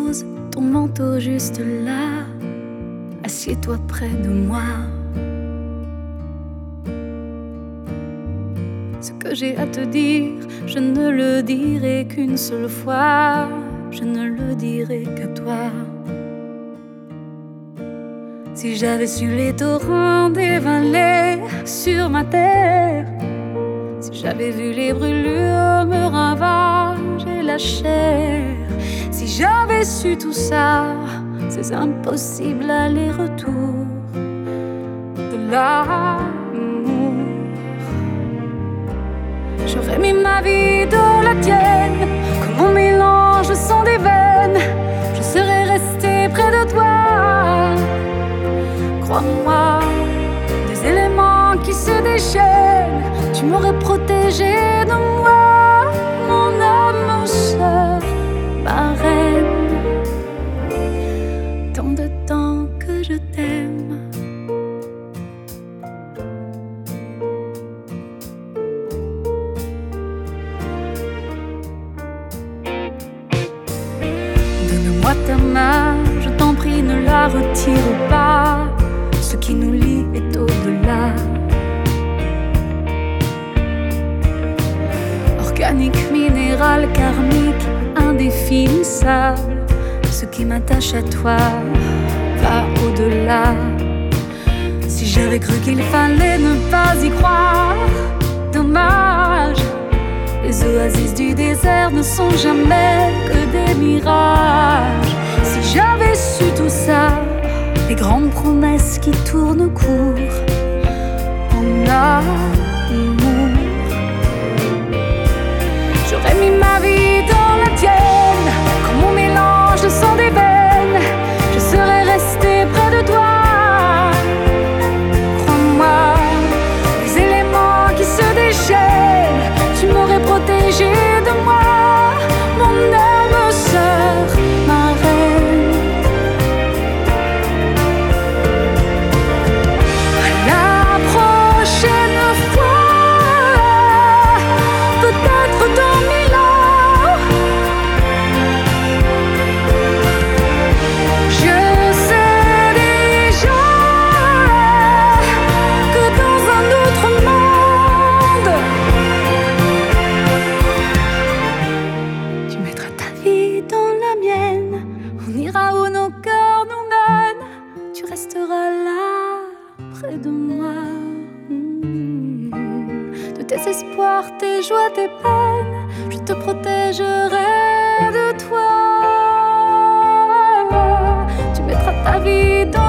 pose ton manteau juste là. Assieds-toi près de moi. Ce que j'ai à te dire, je ne le dirai qu'une seule fois. Je ne le dirai qu'à toi. Si j'avais su les torrents dévaler sur ma terre, si j'avais vu les brûlures me ravager la chair, si j'avais su tout ça, ces impossibles allers-retours de l'amour, j'aurais mis ma vie dans la tienne, comme mon mélange sang des veines. Je serais restée près de toi. Crois-moi, des éléments qui se déchaînent, tu m'aurais protégé de moi, mon âme sœur, ma reine. Tant de temps que je t'aime. Donne-moi ta main, je t'en prie, ne la retire pas. Ce qui nous lie est au-delà. Organique, minéral, karmique, indéfinissable. Ce qui m'attache à toi va au-delà. Si j'avais cru qu'il fallait ne pas y croire, dommage. Les oasis du désert ne sont jamais que des mirages. Si j'avais su tout ça, les grandes promesses qui tournent court en amour, j'aurais mis ma vie dans la tienne, comme mon mélange de sang des veines. Je serais restée près de toi. Crois-moi, les éléments qui se déchaînent, tu m'aurais protégé de moi, mon âme sœur, ma reine. On ira où nos cœurs nous mènent. Tu resteras là, près de moi. De tes espoirs, tes joies, tes peines, je te protégerai de toi. Tu mettras ta vie dans